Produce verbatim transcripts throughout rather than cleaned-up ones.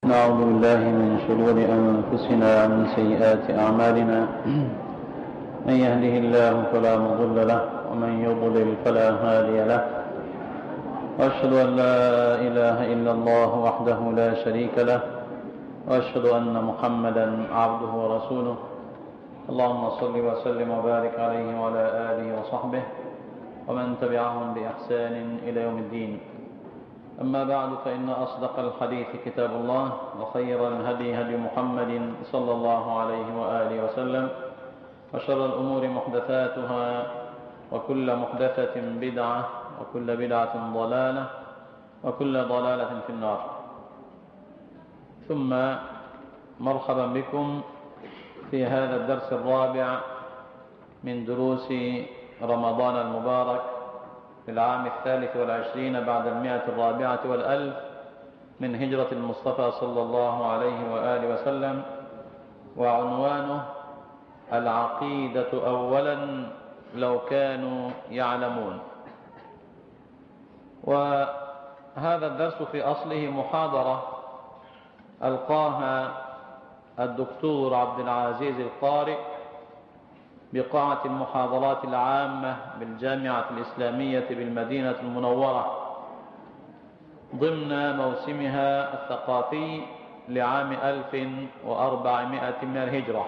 نعوذ بالله من شرور أنفسنا ومن سيئات أعمالنا. من يهده الله فلا مضل له ومن يضلل فلا هادي له، وأشهد أن لا إله إلا الله وحده لا شريك له، وأشهد أن محمدا عبده ورسوله. اللهم صل وسلم وبارك عليه وعلى آله وصحبه ومن تبعهم بإحسان إلى يوم الدين. أما بعد، فإن أصدق الحديث كتاب الله، وخير الهدي هدي محمد صلى الله عليه وآله وسلم، وشر الأمور محدثاتها، وكل محدثة بدعة، وكل بدعة ضلالة، وكل ضلالة في النار. ثم مرحبا بكم في هذا الدرس الرابع من دروس رمضان المبارك في العام الثالث والعشرين بعد المئة الرابعة والألف من هجرة المصطفى صلى الله عليه وآله وسلم، وعنوانه العقيدة أولا لو كانوا يعلمون. وهذا الدرس في أصله محاضرة ألقاها الدكتور عبد العزيز القارئ بقاعة المحاضرات العامة بالجامعة الإسلامية بالمدينة المنورة ضمن موسمها الثقافي لعام ألف وأربعمائة من الهجرة،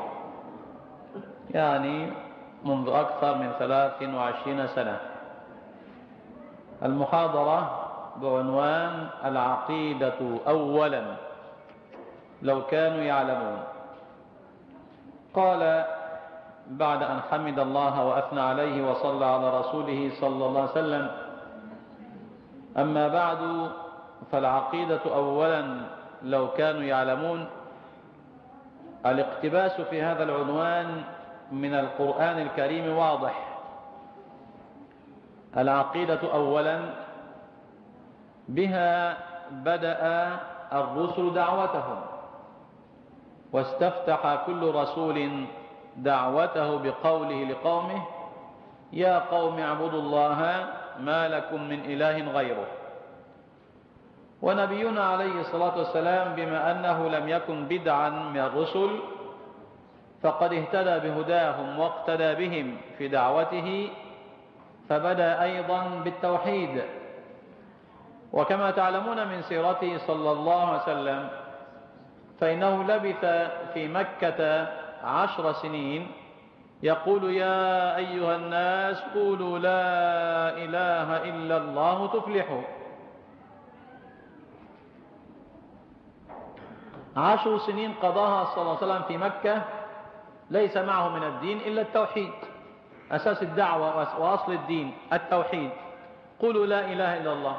يعني منذ أكثر من ثلاث وعشرين سنة. المحاضرة بعنوان العقيدة أولا لو كانوا يعلمون. قال بعد أن حمد الله وأثنى عليه وصلى على رسوله صلى الله عليه وسلم: أما بعد، فالعقيدة أولا لو كانوا يعلمون. الاقتباس في هذا العنوان من القرآن الكريم واضح. العقيدة أولا بها بدأ الرسل دعوتهم، واستفتح كل رسول دعوته بقوله لقومه: يا قوم اعبدوا الله ما لكم من إله غيره. ونبينا عليه الصلاة والسلام بما أنه لم يكن بدعا من الرسل، فقد اهتدى بهداهم واقتدى بهم في دعوته، فبدأ أيضا بالتوحيد. وكما تعلمون من سيرته صلى الله عليه وسلم، فإنه لبث في مكة عشر سنين يقول: يا أيها الناس قولوا لا إله إلا الله تفلحوا. عشر سنين قضاها صلى الله عليه وسلم في مكة ليس معه من الدين إلا التوحيد، أساس الدعوة وأصل الدين التوحيد، قولوا لا إله إلا الله.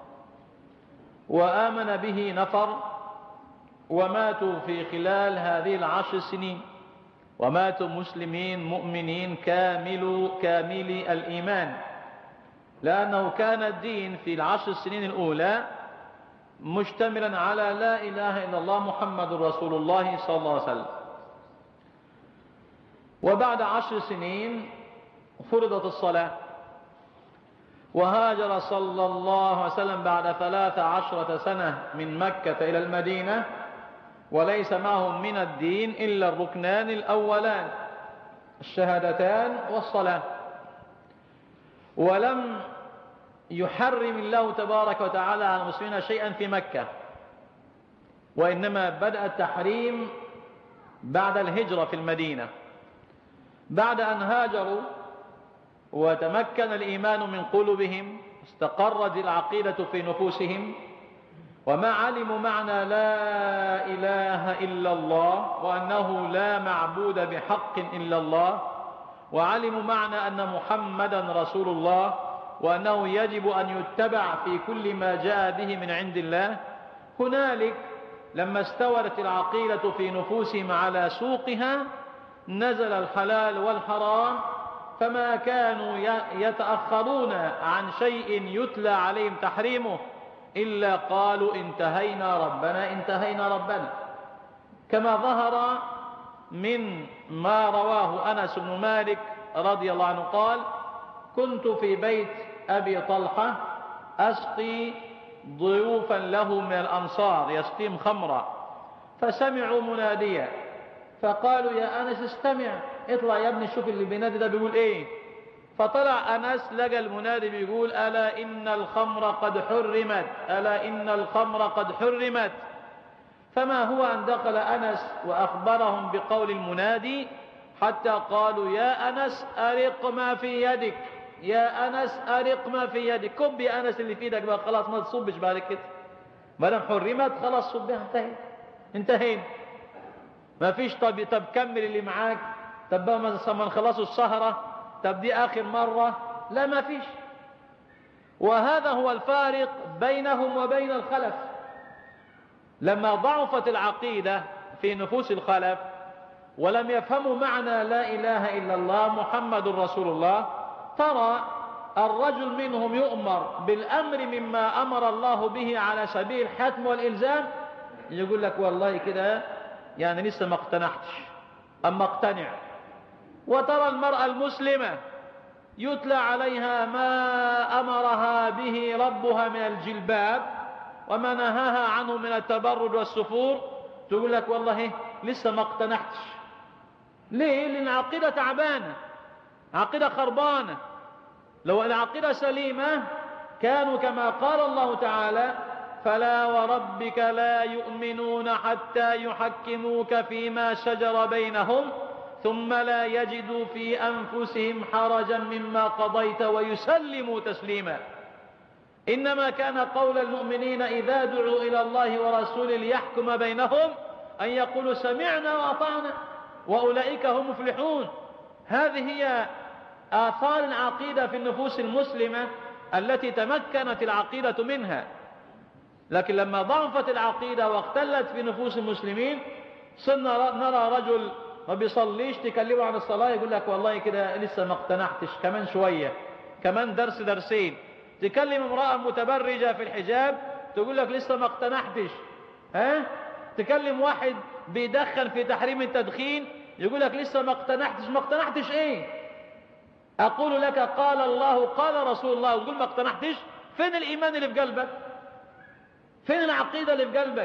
وآمن به نفر وماتوا في خلال هذه العشر سنين، وماتوا مسلمين مؤمنين كامل كامل الإيمان، لأنه كان الدين في العشر سنين الأولى مشتملا على لا إله إلا الله محمد رسول الله صلى الله عليه وسلم. وبعد عشر سنين فرضت الصلاة، وهاجر صلى الله عليه وسلم بعد ثلاث عشرة سنة من مكة إلى المدينة، وليس معهم من الدين إلا الركنان الأولان، الشهادتان والصلاة. ولم يحرم الله تبارك وتعالى على المسلمين شيئا في مكة، وإنما بدأ التحريم بعد الهجرة في المدينة، بعد أن هاجروا وتمكن الإيمان من قلوبهم، استقرت العقيدة في نفوسهم، وما علموا معنى لا إله إلا الله، وأنه لا معبود بحق إلا الله، وعلموا معنى أن محمدا رسول الله، وأنه يجب أن يتبع في كل ما جاء به من عند الله. هنالك لما استورت العقيدة في نفوسهم على سوقها، نزل الحلال والحرام، فما كانوا يتأخرون عن شيء يتلى عليهم تحريمه إلا قالوا: انتهينا ربنا انتهينا ربنا. كما ظهر من ما رواه أنس بن مالك رضي الله عنه قال: كنت في بيت أبي طلحة أسقي ضيوفا له من الأنصار، يسقيهم خمرا، فسمعوا مناديا فقالوا يا أنس استمع، اطلع يا ابني شوف اللي بينادي ده بيقول ايه. فطلع أنس لقى المنادي بيقول ألا إن الخمر قد حرمت، ألا إن الخمر قد حرمت. فما هو أن دخل أنس وأخبرهم بقول المنادي حتى قالوا يا أنس أرق ما في يدك، يا أنس أرق ما في يدك، كب يا أنس اللي في يدك بقى، خلاص ما تصبش بعد كده، ما دام حرمت خلاص صبها، انتهينا انتهينا ما فيش. طب طب كمل اللي معاك، طب بقى ما نخلصوا السهرة، طب دي آخر مرة، لا ما فيش. وهذا هو الفارق بينهم وبين الخلف. لما ضعفت العقيدة في نفوس الخلف ولم يفهموا معنى لا إله إلا الله محمد رسول الله، ترى الرجل منهم يؤمر بالأمر مما أمر الله به على سبيل الحتم والإلزام، يقول لك والله كده يعني لسه ما اقتنعتش أما اقتنع. وترى المرأة المسلمة يتلى عليها ما أمرها به ربها من الجلباب وما نهاها عنه من التبرج والسفور، تقول لك والله لسه ما اقتنعتش. ليه؟ لأن عقيدة تعبانة، عقيدة خربانة. لو العقيدة سليمة كانوا كما قال الله تعالى فلا وربك لا يؤمنون حتى يحكموك فيما شجر بينهم ثم لا يجدوا في أنفسهم حرجا مما قضيت ويسلموا تسليما. إنما كان قول المؤمنين إذا دعوا إلى الله ورسوله ليحكم بينهم أن يقولوا سمعنا وأطعنا وأولئك هم مفلحون. هذه هي آثار العقيدة في النفوس المسلمة التي تمكنت العقيدة منها. لكن لما ضعفت العقيدة واختلت في نفوس المسلمين صرنا نرى رجل ما بيصليش تكلمه عن الصلاة يقول لك والله كده لسه ما اقتنعتش، كمان شوية، كمان درس درسين. تكلم امرأة متبرجة في الحجاب تقول لك لسه ما اقتنعتش. ها؟ تكلم واحد بيدخن في تحريم التدخين يقول لك لسه ما اقتنعتش. ما اقتنعتش ايه؟ اقول لك قال الله قال رسول الله وتقول ما اقتنعتش؟ فين الايمان اللي في قلبك؟ فين العقيدة اللي في قلبك؟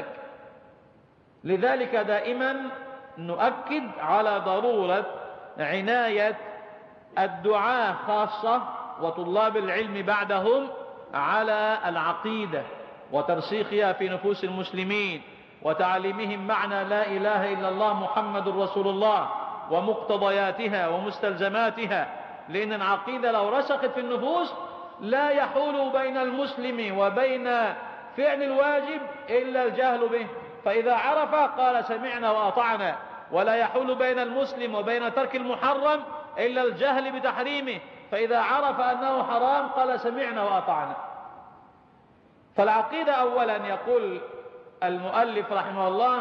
لذلك دائما نؤكد على ضرورة عناية الدعاة خاصة وطلاب العلم بعدهم على العقيدة وترسيخها في نفوس المسلمين وتعليمهم معنى لا إله إلا الله محمد رسول الله ومقتضياتها ومستلزماتها. لأن العقيدة لو رسخت في النفوس لا يحول بين المسلم وبين فعل الواجب إلا الجهل به، فإذا عرف قال سمعنا وأطعنا. ولا يحول بين المسلم وبين ترك المحرم إلا الجهل بتحريمه، فإذا عرف أنه حرام قال سمعنا وأطعنا. فالعقيدة أولا يقول المؤلف رحمه الله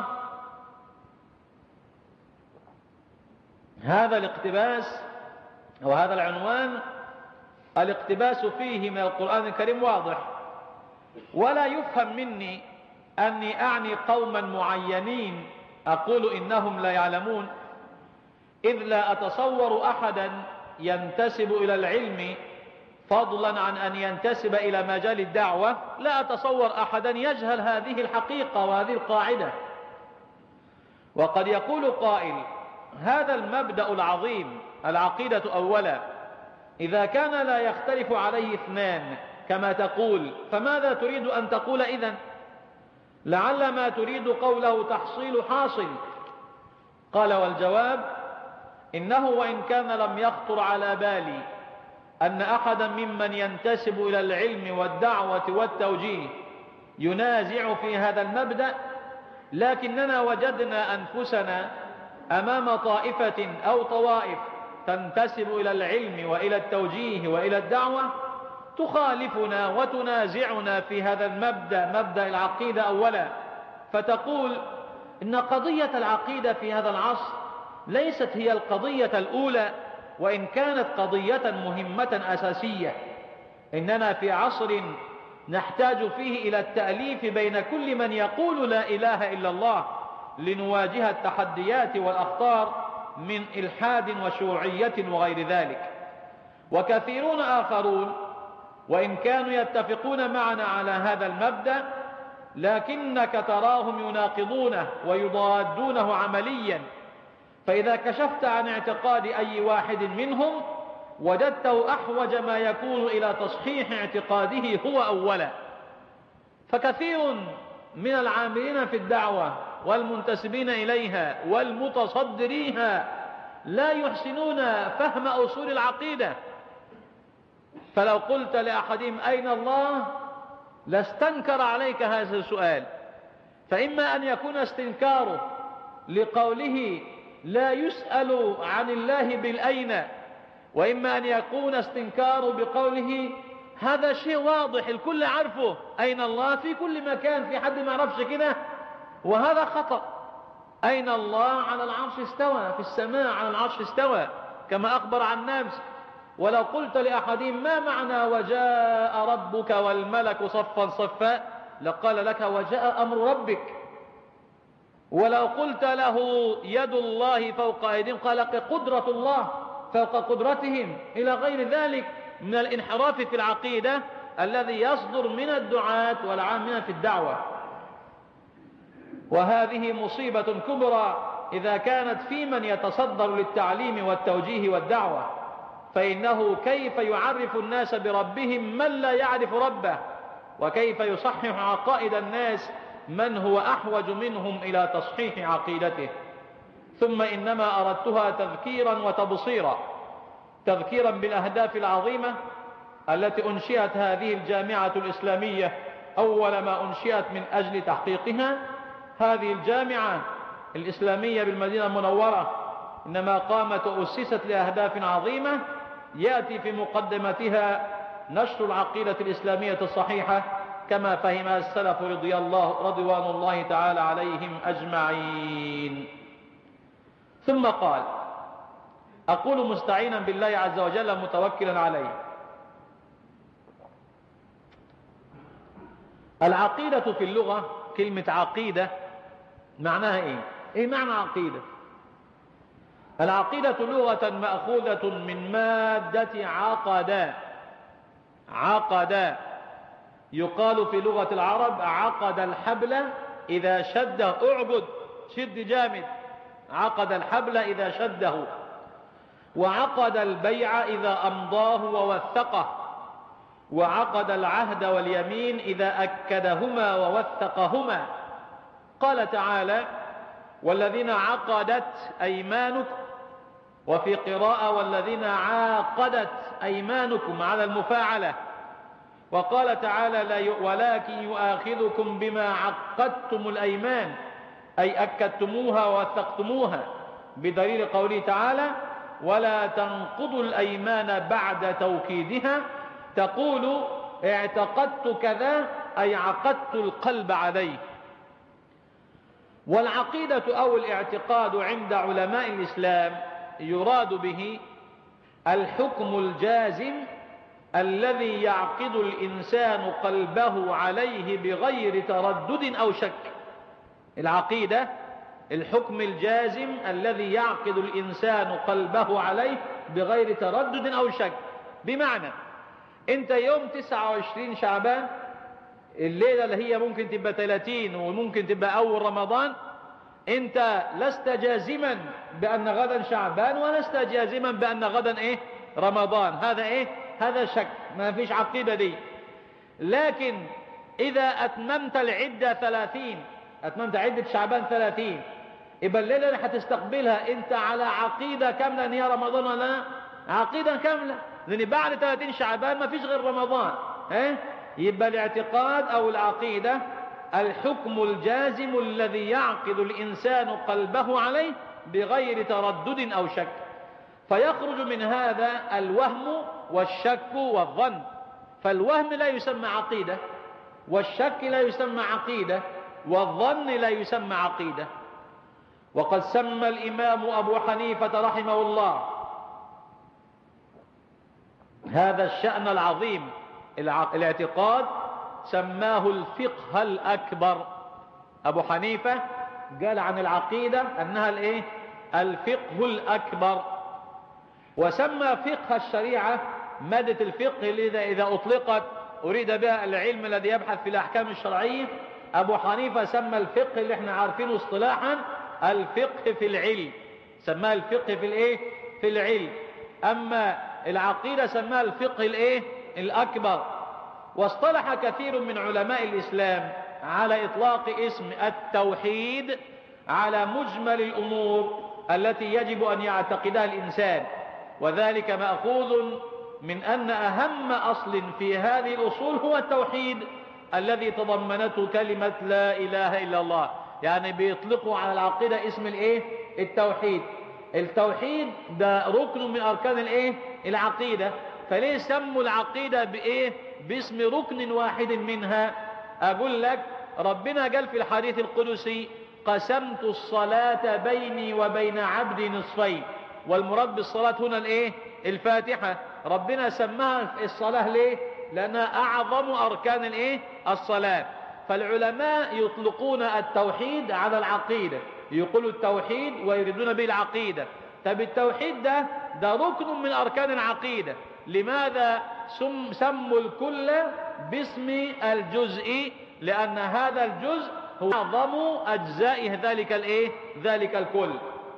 هذا الاقتباس وهذا العنوان الاقتباس فيه من القرآن الكريم واضح، ولا يفهم مني أني أعني قوما معينين أقول إنهم لا يعلمون، إذ لا أتصور أحدا ينتسب إلى العلم فضلا عن أن ينتسب إلى مجال الدعوة، لا أتصور أحدا يجهل هذه الحقيقة وهذه القاعدة. وقد يقول قائل هذا المبدأ العظيم العقيدة أولا إذا كان لا يختلف عليه اثنان كما تقول فماذا تريد أن تقول إذن؟ لعل ما تريد قوله تحصيل حاصل. قال والجواب إنه وإن كان لم يخطر على بالي أن أحدا ممن ينتسب إلى العلم والدعوة والتوجيه ينازع في هذا المبدأ، لكننا وجدنا أنفسنا أمام طائفة أو طوائف تنتسب إلى العلم وإلى التوجيه وإلى الدعوة تخالفنا وتنازعنا في هذا المبدأ مبدأ العقيدة أولا، فتقول إن قضية العقيدة في هذا العصر ليست هي القضية الأولى وإن كانت قضية مهمة أساسية، إننا في عصر نحتاج فيه إلى التأليف بين كل من يقول لا إله إلا الله لنواجه التحديات والأخطار من إلحاد وشيوعية وغير ذلك. وكثيرون آخرون وإن كانوا يتفقون معنا على هذا المبدأ لكنك تراهم يناقضونه ويضادونه عمليا، فإذا كشفت عن اعتقاد أي واحد منهم وجدته أحوج ما يكون إلى تصحيح اعتقاده هو أولا. فكثير من العاملين في الدعوة والمنتسبين إليها والمتصدريها لا يحسنون فهم أصول العقيدة، فلو قلت لأحدهم أين الله لاستنكر عليك هذا السؤال، فإما أن يكون استنكاره لقوله لا يسأل عن الله بالأين، وإما أن يكون استنكاره بقوله هذا شيء واضح الكل عارفه، أين الله في كل مكان، في حد ما يعرفش كده؟ وهذا خطأ. أين الله؟ على العرش استوى، في السماء على العرش استوى كما أخبر عن نفسه. ولو قلت لأحدهم ما معنى وجاء ربك والملك صفا صفا لقال لك وجاء أمر ربك. ولو قلت له يد الله فوق أيديهم قال لك قدرة الله فوق قدرتهم، إلى غير ذلك من الانحراف في العقيدة الذي يصدر من الدعاة والعاملين في الدعوة. وهذه مصيبة كبرى إذا كانت في من يتصدر للتعليم والتوجيه والدعوة، فإنه كيف يعرف الناس بربهم من لا يعرف ربه، وكيف يصحح عقائد الناس من هو أحوج منهم إلى تصحيح عقيدته. ثم إنما أردتها تذكيرا وتبصيرا، تذكيرا بالأهداف العظيمة التي أنشئت هذه الجامعة الإسلامية أول ما أنشئت من أجل تحقيقها. هذه الجامعة الإسلامية بالمدينة المنورة إنما قامت وأسست لأهداف عظيمة يأتي في مقدمتها نشر العقيدة الإسلامية الصحيحة كما فهمها السلف رضي الله رضوان الله تعالى عليهم أجمعين. ثم قال أقول مستعينا بالله عز وجل متوكلا عليه. العقيدة في اللغة كلمة عقيدة معناها إيه؟ إيه معنى عقيدة؟ العقيدة لغة مأخوذة من مادة عقد. عقد يقال في لغة العرب عقد الحبل إذا شده، اعقد شد جامد، عقد الحبل إذا شده، وعقد البيع إذا أمضاه ووثقه، وعقد العهد واليمين إذا أكدهما ووثقهما. قال تعالى والذين عقدت أيمانكم، وفي قراءة والذين عاقدت أيمانكم على المفاعلة. وقال تعالى ولكن يؤاخذكم بما عقدتم الأيمان أي أكدتموها ووثقتموها، بدليل قوله تعالى ولا تنقضوا الأيمان بعد توكيدها تقول اعتقدت كذا أي عقدت القلب عليه. والعقيدة أو الاعتقاد عند علماء الإسلام يراد به الحكم الجازم الذي يعقد الإنسان قلبه عليه بغير تردد أو شك. العقيدة الحكم الجازم الذي يعقد الإنسان قلبه عليه بغير تردد أو شك. بمعنى انت يوم تسعة وعشرين شعبان، الليلة اللي هي ممكن تبقى ثلاثين وممكن تبقى أول رمضان، انت لست جازما بأن غدا شعبان ولست جازما بأن غدا ايه رمضان. هذا ايه هذا شك، ما فيش عقيدة دي. لكن إذا أتممت العدة ثلاثين، أتممت عدة شعبان ثلاثين، يبقى الليلة اللي هتستقبلها انت على عقيدة كاملة ان هي رمضان ولا لا؟ عقيدة كاملة، لأن بعد ثلاثين شعبان ما فيش غير رمضان. اه؟ يبقى الاعتقاد أو العقيدة الحكم الجازم الذي يعقد الإنسان قلبه عليه بغير تردد أو شك. فيخرج من هذا الوهم والشك والظن. فالوهم لا يسمى عقيدة، والشك لا يسمى عقيدة، والظن لا يسمى عقيدة. وقد سمى الإمام أبو حنيفة رحمه الله هذا الشأن العظيم الاعتقاد سماه الفقه الأكبر. أبو حنيفة قال عن العقيدة أنها الايه الفقه الأكبر. وسمى فقه الشريعة مادة الفقه اللي إذا أطلقت أريد بها العلم الذي يبحث في الأحكام الشرعية أبو حنيفة سمى الفقه اللي احنا عارفينه اصطلاحا الفقه في العلم، سماه الفقه في الايه؟ في العلم. أما العقيدة سماها الفقه الايه؟ الأكبر. واصطلح كثير من علماء الإسلام على إطلاق اسم التوحيد على مجمل الأمور التي يجب أن يعتقدها الإنسان، وذلك مأخوذ من أن أهم أصل في هذه الأصول هو التوحيد الذي تضمنته كلمة لا إله إلا الله. يعني بيطلقوا على العقيدة اسم الإيه؟ التوحيد. التوحيد ده ركن من أركان الإيه؟ العقيدة. فليه سموا العقيدة بإيه؟ باسم ركن واحد منها. أقول لك ربنا قال في الحديث القدسي قسمت الصلاة بيني وبين عبدي نصفين، والمراد بالصلاة هنا الإيه؟ الفاتحة. ربنا سماها الصلاة ليه؟ لأنها أعظم أركان الإيه؟ الصلاة. فالعلماء يطلقون التوحيد على العقيدة، يقولوا التوحيد ويريدون به العقيدة. طب التوحيد ده ده ركن من أركان العقيدة، لماذا سم سموا الكل باسم الجزء؟ لأن هذا الجزء هو أعظم أجزاء ذلك الإيه؟ ذلك الكل.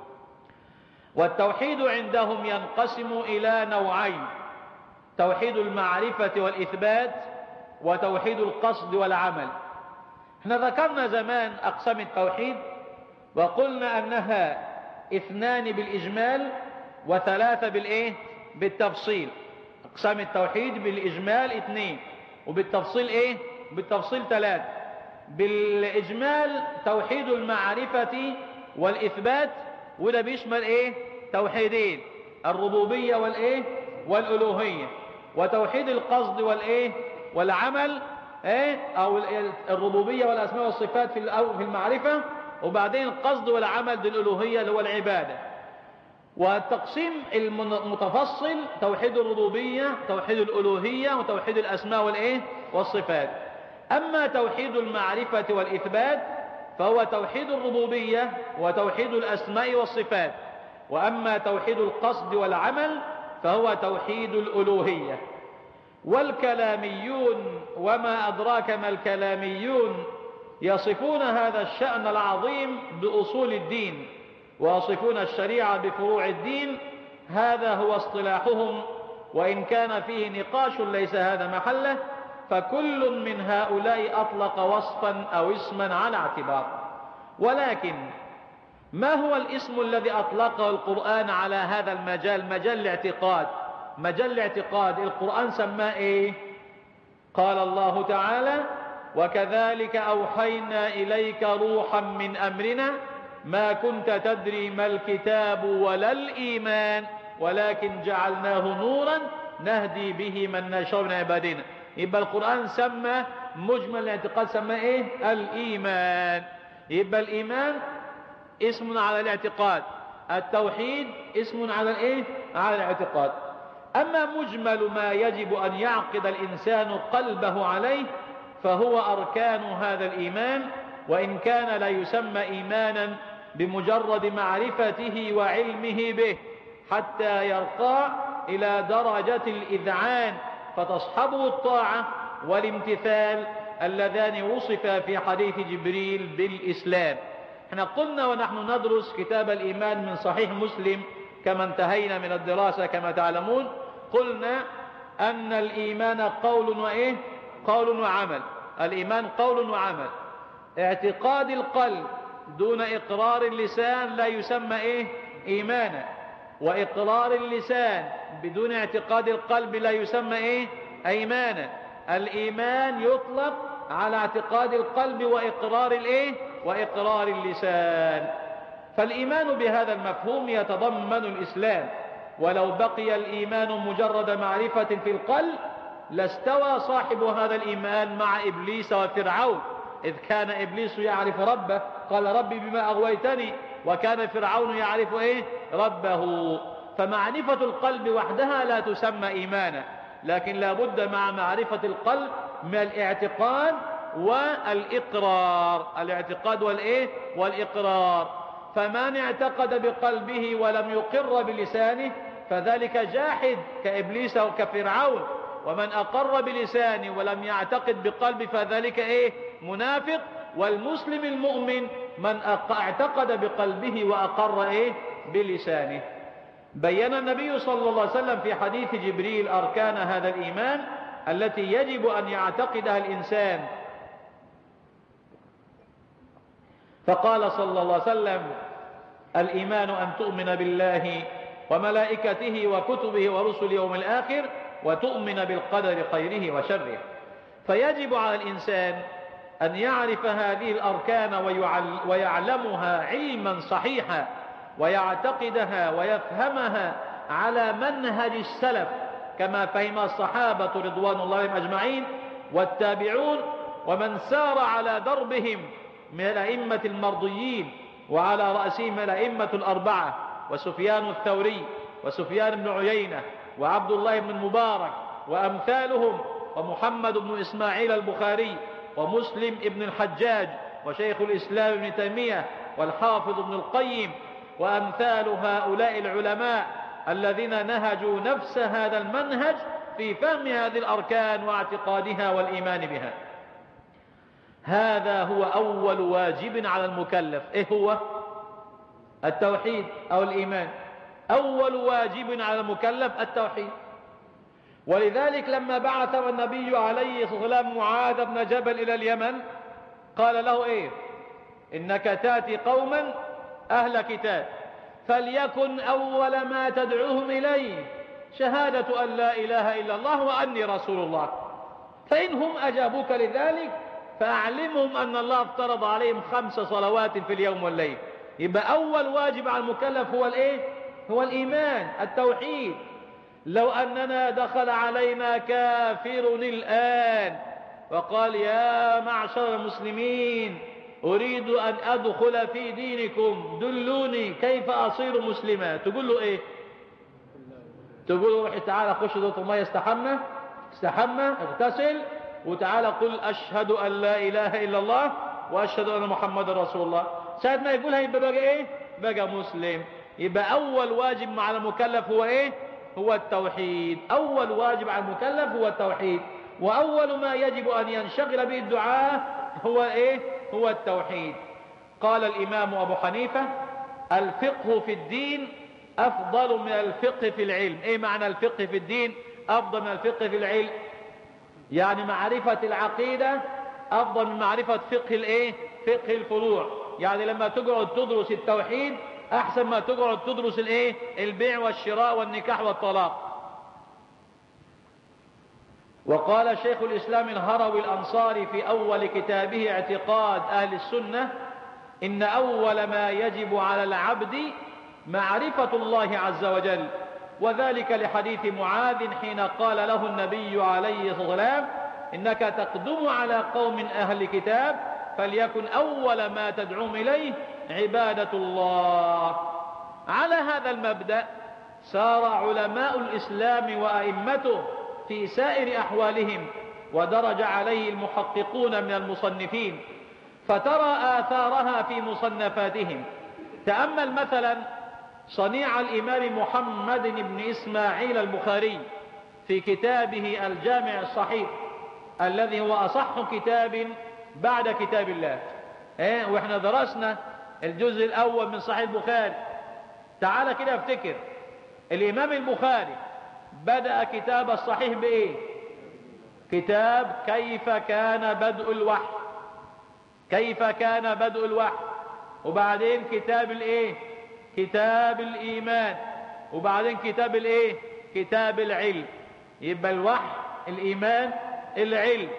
والتوحيد عندهم ينقسم إلى نوعين: توحيد المعرفة والإثبات، وتوحيد القصد والعمل. احنا ذكرنا زمان أقسام التوحيد وقلنا أنها اثنان بالإجمال وثلاثة بالإيه؟ بالتفصيل. أقسام التوحيد بالإجمال اثنين وبالتفصيل إيه؟ بالتفصيل ثلاثة. بالإجمال توحيد المعرفة والإثبات، وده بيشمل إيه؟ توحيدين: الربوبية والإيه؟ والألوهية. وتوحيد القصد والإيه؟ والعمل، إيه؟ أو الربوبية والأسماء والصفات في في المعرفة، وبعدين القصد والعمل بالألوهية اللي هو العبادة. والتقسيم المتفصل توحيد الربوبية، توحيد الألوهية، وتوحيد الأسماء والإيه؟ والصفات. أما توحيد المعرفة والإثبات فهو توحيد الربوبية وتوحيد الأسماء والصفات. وأما توحيد القصد والعمل فهو توحيد الألوهية. والكلاميون وما أدراك ما الكلاميون يصفون هذا الشأن العظيم بأصول الدين، ويصفون الشريعة بفروع الدين. هذا هو اصطلاحهم، وإن كان فيه نقاش ليس هذا محله، فكل من هؤلاء أطلق وصفا أو اسما على اعتبار. ولكن ما هو الاسم الذي أطلقه القرآن على هذا المجال؟ مجال الاعتقاد. مجال الاعتقاد القرآن سماه إيه؟ قال الله تعالى: وكذلك أوحينا إليك روحا من أمرنا ما كنت تدري ما الكتاب ولا الإيمان ولكن جعلناه نورا نهدي به من نشاء من عبادنا. يبقى القرآن سمى مجمل الاعتقاد سمى ايه؟ الإيمان. يبقى الإيمان اسم على الاعتقاد، التوحيد اسم على الايه؟ على الاعتقاد. أما مجمل ما يجب أن يعقد الإنسان قلبه عليه فهو أركان هذا الإيمان، وإن كان لا يسمى إيمانا بمجرد معرفته وعلمه به حتى يرقى إلى درجة الإذعان فتصحبه الطاعة والامتثال اللذان وصفا في حديث جبريل بالإسلام. احنا قلنا ونحن ندرس كتاب الإيمان من صحيح مسلم كما انتهينا من الدراسة كما تعلمون، قلنا أن الإيمان قول وإيه؟ قول وعمل. الإيمان قول وعمل. اعتقاد القلب دون إقرار اللسان لا يسمى إيه؟ إيمانا. وإقرار اللسان بدون اعتقاد القلب لا يسمى إيه؟ أيمانا. الإيمان يطلق على اعتقاد القلب وإقرار الإيه؟ وإقرار اللسان. فالإيمان بهذا المفهوم يتضمن الإسلام، ولو بقي الإيمان مجرد معرفة في القلب لاستوى صاحب هذا الإيمان مع إبليس وفرعون، إذ كان إبليس يعرف ربه قال ربي بما أغويتني، وكان فرعون يعرف إيه؟ ربه. فمعرفة القلب وحدها لا تسمى إيمانا، لكن لا بد مع معرفة القلب من الاعتقاد والإقرار. الاعتقاد والإيه؟ والإقرار. فمن اعتقد بقلبه ولم يقر بلسانه فذلك جاحد كإبليس وكفرعون، ومن أقر بلسانه ولم يعتقد بقلبه فذلك إيه؟ منافق. والمسلم المؤمن من اعتقد بقلبه وأقر إيه بلسانه. بين النبي صلى الله عليه وسلم في حديث جبريل أركان هذا الإيمان التي يجب أن يعتقدها الإنسان، فقال صلى الله عليه وسلم: الإيمان أن تؤمن بالله وملائكته وكتبه ورسله يوم الآخر وتؤمن بالقدر خيره وشره. فيجب على الإنسان أن يعرف هذه الأركان ويعلمها علما صحيحا، ويعتقدها ويفهمها على منهج السلف كما فهم الصحابة رضوان الله عليهم أجمعين والتابعون ومن سار على دربهم من الأئمة المرضيين، وعلى رأسهم الأئمة الأربعة وسفيان الثوري وسفيان بن عيينة وعبد الله بن المبارك وأمثالهم، ومحمد بن إسماعيل البخاري ومسلم بن الحجاج وشيخ الإسلام ابن تيمية والحافظ ابن القيم وأمثال هؤلاء العلماء الذين نهجوا نفس هذا المنهج في فهم هذه الأركان واعتقادها والإيمان بها. هذا هو أول واجب على المكلف. إيه هو؟ التوحيد أو الإيمان. أول واجب على المكلف التوحيد. ولذلك لما بعث النبي عليه الصلاة والسلام معاذ بن جبل إلى اليمن قال له إيه؟ إنك تأتي قوما أهل كتاب فليكن أول ما تدعوهم إليه شهادة أن لا إله إلا الله وأني رسول الله، فإنهم أجابوك لذلك فأعلمهم أن الله افترض عليهم خمس صلوات في اليوم والليل. يبقى أول واجب على المكلف هو الإيه؟ هو الإيمان، التوحيد. لو أننا دخل علينا كافر الآن وقال: يا معشر المسلمين أريد أن أدخل في دينكم دلوني كيف أصير مسلما، تقول له إيه؟ تقول له: روح تعالى خش دوت المية استحمى استحمى اغتسل وتعالى قل أشهد أن لا إله إلا الله وأشهد أن محمد رسول الله. ساعة ما يقولها يبقى بقى إيه؟ بقى مسلم. يبقى أول واجب مع المكلف هو إيه؟ هو التوحيد. أول واجب على المكلف هو التوحيد، وأول ما يجب أن ينشغل به الدعاء هو إيه؟ هو التوحيد. قال الإمام أبو حنيفة: الفقه في الدين أفضل من الفقه في العلم. إيه معنى الفقه في الدين أفضل من الفقه في العلم؟ يعني معرفة العقيدة أفضل من معرفة فقه الإيه؟ فقه الفروع. يعني لما تقعد تدرس التوحيد أحسن ما تقعد تدرس الإيه؟ البيع والشراء والنكاح والطلاق. وقال شيخ الإسلام الهروي الأنصاري في أول كتابه اعتقاد أهل السنة: إن أول ما يجب على العبد معرفة الله عز وجل، وذلك لحديث معاذ حين قال له النبي عليه الصلاة والسلام: إنك تقدم على قوم أهل كتاب فليكن أول ما تدعوهم إليه عبادة الله. على هذا المبدأ سار علماء الإسلام وأئمته في سائر أحوالهم، ودرج عليه المحققون من المصنفين، فترى آثارها في مصنفاتهم. تأمل مثلا صنيع الإمام محمد بن إسماعيل البخاري في كتابه الجامع الصحيح الذي هو أصح كتاب بعد كتاب الله. إيه؟ وإحنا درسنا الجزء الأول من صحيح البخاري. تعال كده افتكر، الإمام البخاري بدأ كتاب الصحيح بإيه؟ كتاب كيف كان بدء الوحي، كيف كان بدء الوحي. وبعدين كتاب الإيه؟ كتاب الإيمان. وبعدين كتاب الإيه؟ كتاب العلم. يبقى الوحي، الإيمان، العلم.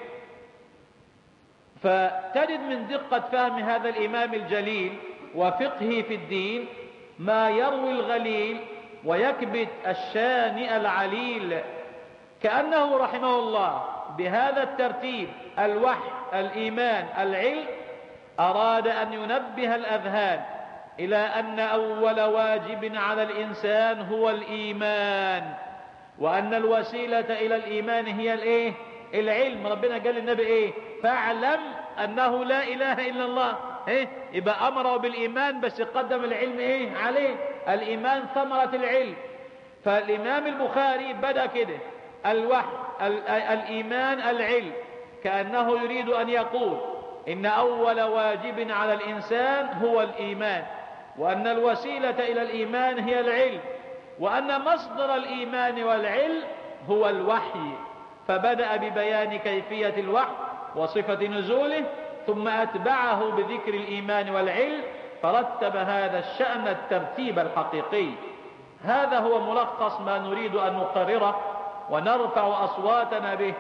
فتجد من دقة فهم هذا الإمام الجليل وفقهه في الدين ما يروي الغليل ويكبت الشانئ العليل، كأنه رحمه الله بهذا الترتيب الوحي، الإيمان، العلم أراد أن ينبه الأذهان إلى أن أول واجب على الإنسان هو الإيمان، وأن الوسيلة إلى الإيمان هي الإيه؟ العلم. ربنا قال للنبي إيه؟ فاعلم أنه لا إله إلا الله. إيه؟ يبقى أمره بالإيمان بس قدم العلم إيه؟ عليه. الإيمان ثمرة العلم. فالإمام البخاري بدأ كده: الوحي، الإيمان، العلم، كأنه يريد أن يقول إن أول واجب على الإنسان هو الإيمان، وأن الوسيلة إلى الإيمان هي العلم، وأن مصدر الإيمان والعلم هو الوحي، فبدأ ببيان كيفية الوحي وصفة نزوله، ثم أتبعه بذكر الإيمان والعلم، فرتب هذا الشأن الترتيب الحقيقي. هذا هو ملخص ما نريد أن نقرره ونرفع أصواتنا به،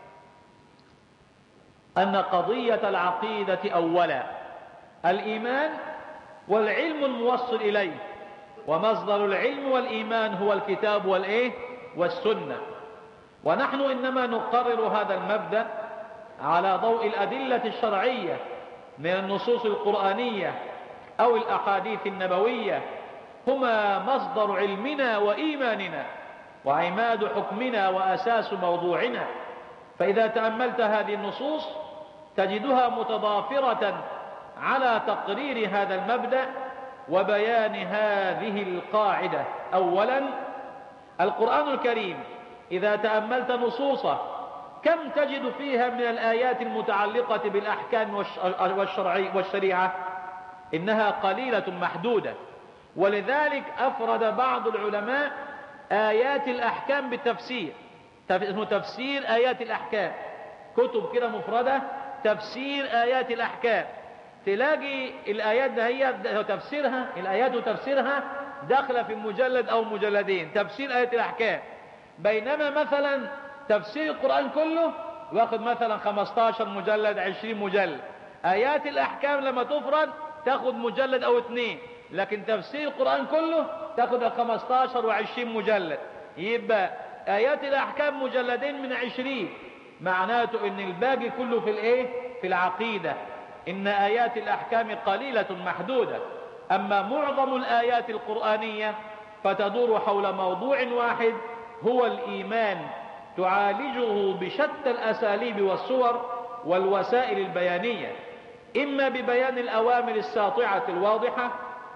أن قضية العقيدة أولا الإيمان والعلم الموصل إليه، ومصدر العلم والإيمان هو الكتاب والإيه والسنة. ونحن إنما نقرر هذا المبدأ على ضوء الأدلة الشرعية من النصوص القرآنية أو الأحاديث النبوية، هما مصدر علمنا وإيماننا وعماد حكمنا وأساس موضوعنا. فإذا تأملت هذه النصوص تجدها متضافرة على تقرير هذا المبدأ وبيان هذه القاعدة. أولا، القرآن الكريم إذا تأملت نصوصه كم تجد فيها من الآيات المتعلقة بالأحكام والشريعة؟ إنها قليلة محدودة، ولذلك أفرد بعض العلماء آيات الأحكام بالتفسير، اسمه تفسير آيات الأحكام، كتب كده مفردة تفسير آيات الأحكام. تلاقي الآيات ده هي تفسيرها، الآيات وتفسيرها داخلة في مجلد أو مجلدين، تفسير آيات الأحكام. بينما مثلا تفسير القرآن كله واخد مثلا خمستاشر مجلد، عشرين مجلد. آيات الأحكام لما تفرد تاخد مجلد أو اثنين، لكن تفسير القرآن كله تاخد خمستاشر وعشرين مجلد. يبقى آيات الأحكام مجلدين من عشرين، معناته إن الباقي كله في الإيه؟ في العقيدة. إن آيات الأحكام قليلة محدودة، أما معظم الآيات القرآنية فتدور حول موضوع واحد هو الإيمان، تعالجه بشتى الأساليب والصور والوسائل البيانية، إما ببيان الأوامر الساطعة الواضحة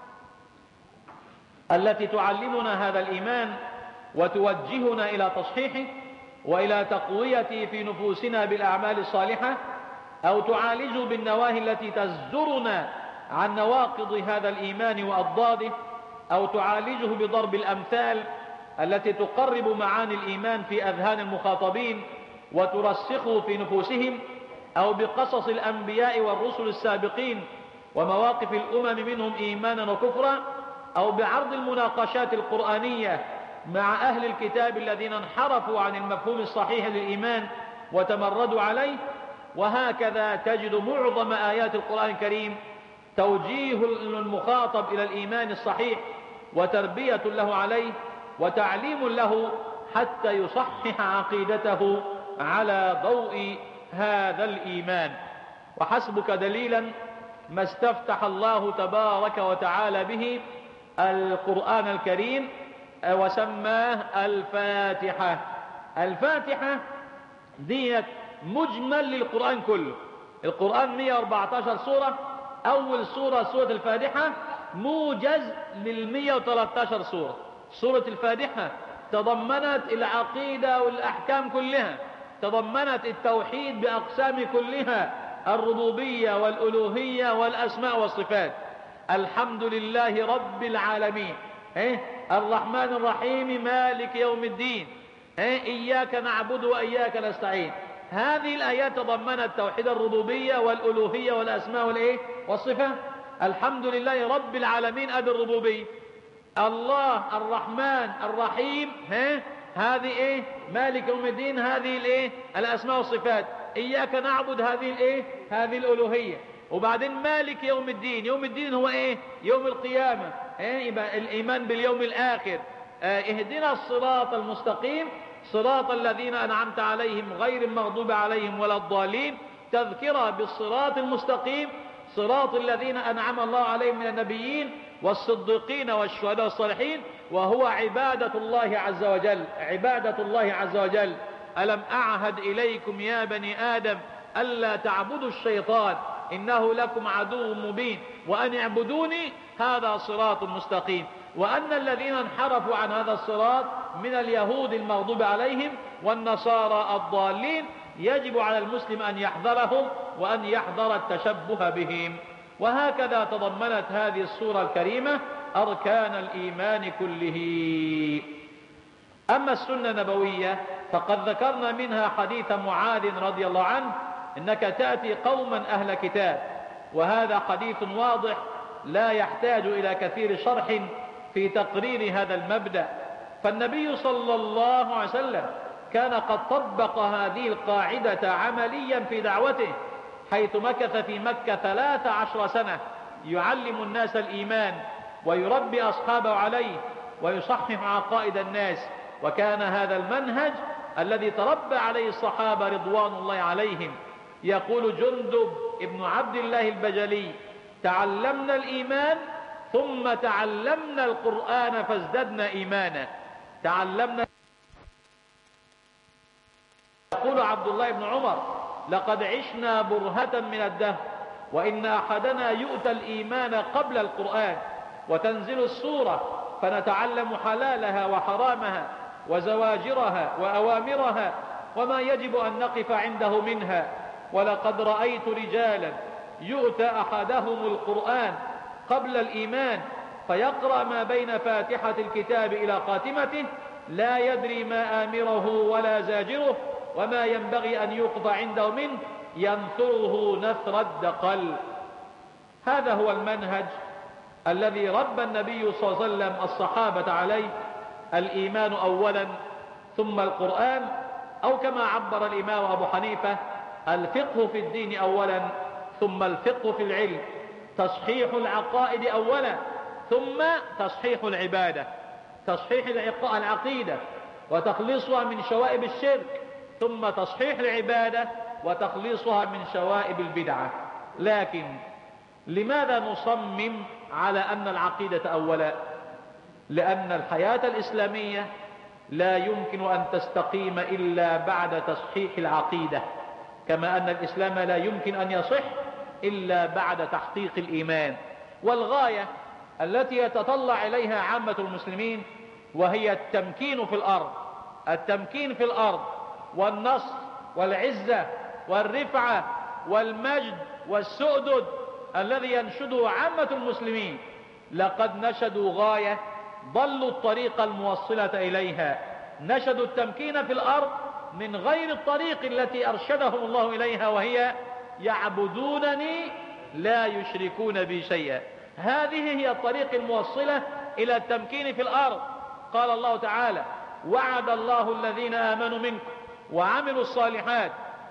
التي تعلمنا هذا الإيمان وتوجهنا إلى تصحيحه وإلى تقويته في نفوسنا بالأعمال الصالحة، أو تعالجه بالنواهي التي تزجرنا عن نواقض هذا الإيمان وأضداده، أو تعالجه بضرب الأمثال التي تقرب معاني الإيمان في أذهان المخاطبين وترسخه في نفوسهم، أو بقصص الأنبياء والرسل السابقين ومواقف الأمم منهم إيمانا وكفرا، أو بعرض المناقشات القرآنية مع أهل الكتاب الذين انحرفوا عن المفهوم الصحيح للإيمان وتمردوا عليه. وهكذا تجد معظم آيات القرآن الكريم توجيه المخاطب إلى الإيمان الصحيح وتربية له عليه وتعليم له حتى يصحح عقيدته على ضوء هذا الإيمان. وحسبك دليلا ما استفتح الله تبارك وتعالى به القرآن الكريم وسماه الفاتحة. الفاتحة ديت مجمل للقرآن كله. القرآن مئة وأربعة عشر سورة، أول سورة سورة الفاتحة موجز للمئة وثلاثة عشر سورة. سورة الفاتحة تضمنت العقيدة والأحكام كلها، تضمنت التوحيد بأقسام كلها، الربوبية والألوهية والأسماء والصفات. الحمد لله رب العالمين، الرحمن الرحيم مالك يوم الدين، إياك نعبد وإياك نستعين. هذه الآيات تضمنت توحيد الربوبية والألوهية والأسماء والإيه والصفات. الحمد لله رب العالمين أدي الربوبية، الله الرحمن الرحيم ها هذه إيه مالك يوم الدين، هذه الإيه الأسماء والصفات. إياك نعبد هذه الإيه هذه الألوهية. وبعدين مالك يوم الدين، يوم الدين هو إيه يوم القيامة، إيه يبقى الإيمان باليوم الآخر. اه اهدنا الصراط المستقيم صراط الذين أنعمت عليهم غير المغضوب عليهم ولا الضالين. تذكرة بالصراط المستقيم، صراط الذين أنعم الله عليهم من النبيين والصديقين والشهداء والصالحين، وهو عبادة الله عز وجل، عبادة الله عز وجل. ألم أعهد إليكم يا بني آدم ألا تعبدوا الشيطان إنه لكم عدو مبين وأن اعبدوني هذا صراط مستقيم. وأن الذين انحرفوا عن هذا الصراط من اليهود المغضوب عليهم والنصارى الضالين يجب على المسلم أن يحذرهم وأن يحذر التشبه بهم. وهكذا تضمنت هذه السورة الكريمة أركان الإيمان كله. أما السنة النبوية فقد ذكرنا منها حديث معاذ رضي الله عنه: إنك تأتي قوما أهل كتاب. وهذا حديث واضح لا يحتاج إلى كثير شرح في تقرير هذا المبدأ. فالنبي صلى الله عليه وسلم كان قد طبق هذه القاعدة عمليا في دعوته، حيث مكث في مكة ثلاث عشر سنة يعلم الناس الإيمان ويربي أصحابه عليه ويصحح عقائد الناس. وكان هذا المنهج الذي تربى عليه الصحابة رضوان الله عليهم. يقول جندب ابن عبد الله البجلي: تعلمنا الإيمان ثم تعلمنا القرآن فازددنا إيمانا. تعلمنا. يقول عبد الله بن عمر: لقد عشنا برهة من الدهر وإن أحدنا يؤتى الإيمان قبل القرآن، وتنزل السورة فنتعلم حلالها وحرامها وزواجرها وأوامرها وما يجب أن نقف عنده منها. ولقد رأيت رجالا يؤتى أحدهم القرآن قبل الإيمان فيقرأ ما بين فاتحة الكتاب إلى خاتمته لا يدري ما آمره ولا زاجره وما ينبغي أن يقضى عنده منه، ينثره نثر الدقل. هذا هو المنهج الذي ربى النبي صلى الله عليه وسلم الصحابة عليه: الإيمان أولا ثم القرآن، أو كما عبر الإمام أبو حنيفة: الفقه في الدين أولا ثم الفقه في العلم. تصحيح العقائد أولا ثم تصحيح العبادة. تصحيح العقيدة وتخليصها من شوائب الشرك، ثم تصحيح العبادة وتخليصها من شوائب البدعة. لكن لماذا نصمم على أن العقيدة أولا؟ لأن الحياة الإسلامية لا يمكن أن تستقيم إلا بعد تصحيح العقيدة، كما أن الإسلام لا يمكن أن يصح إلا بعد تحقيق الإيمان. والغاية التي يتطلع إليها عامة المسلمين وهي التمكين في الأرض. التمكين في الأرض والنصر والعزة والرفعة والمجد والسؤدد الذي ينشده عامة المسلمين. لقد نشدوا غاية ضلوا الطريق الموصلة إليها، نشدوا التمكين في الأرض من غير الطريق التي أرشدهم الله إليها، وهي يعبدونني لا يشركون بي شيئا. هذه هي الطريق الموصلة إلى التمكين في الأرض. قال الله تعالى: وعد الله الذين آمنوا منكم وعملوا الصالحات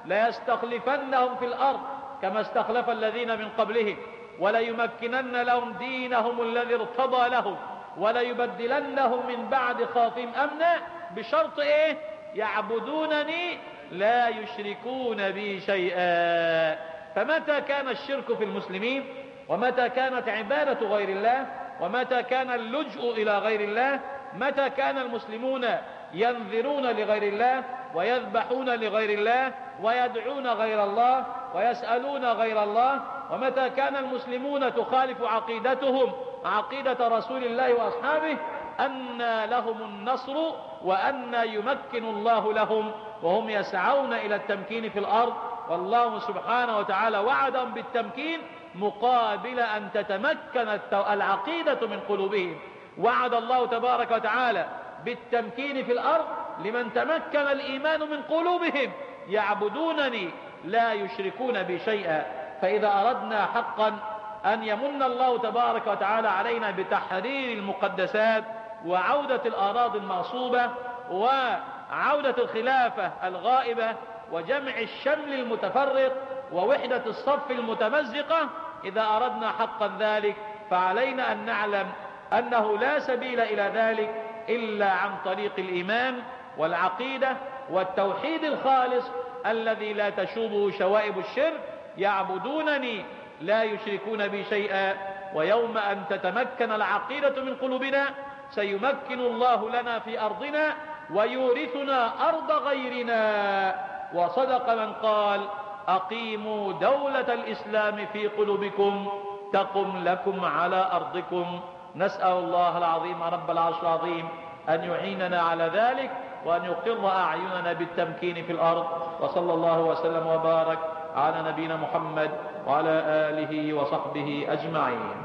ليستخلفنهم في الأرض كما استخلف الذين من قبلهم وليمكنن لهم دينهم الذي ارتضى لهم وليبدلنهم من بعد خوفهم أمنا، بشرط إيه؟ يعبدونني لا يشركون بي شيئا. فمتى كان الشرك في المسلمين، ومتى كانت عبادة غير الله، ومتى كان اللجوء إلى غير الله، متى كان المسلمون ينذرون لغير الله ويذبحون لغير الله ويدعون غير الله ويسألون غير الله، ومتى كان المسلمون تخالف عقيدتهم عقيدة رسول الله وأصحابه، أن لهم النصر وأن يمكن الله لهم وهم يسعون إلى التمكين في الأرض. والله سبحانه وتعالى وعدهم بالتمكين مقابل أن تتمكن العقيدة من قلوبهم. وعد الله تبارك وتعالى بالتمكين في الأرض لمن تمكن الإيمان من قلوبهم، يعبدونني لا يشركون بي شيئا. فإذا أردنا حقا أن يمن الله تبارك وتعالى علينا بتحرير المقدسات وعودة الأراضي المغصوبة وعودة الخلافة الغائبة وجمع الشمل المتفرق ووحدة الصف المتمزقة، إذا أردنا حقا ذلك فعلينا أن نعلم أنه لا سبيل إلى ذلك إلا عن طريق الإيمان والعقيدة والتوحيد الخالص الذي لا تشوبه شوائب الشرك. يعبدونني لا يشركون بي شيئا. ويوم أن تتمكن العقيدة من قلوبنا سيمكن الله لنا في أرضنا ويورثنا أرض غيرنا. وصدق من قال: أقيموا دولة الإسلام في قلوبكم تقم لكم على أرضكم. نسأل الله العظيم رب العرش العظيم أن يعيننا على ذلك، وأن يقر أعيننا بالتمكين في الأرض. وصلى الله وسلم وبارك على نبينا محمد وعلى آله وصحبه أجمعين.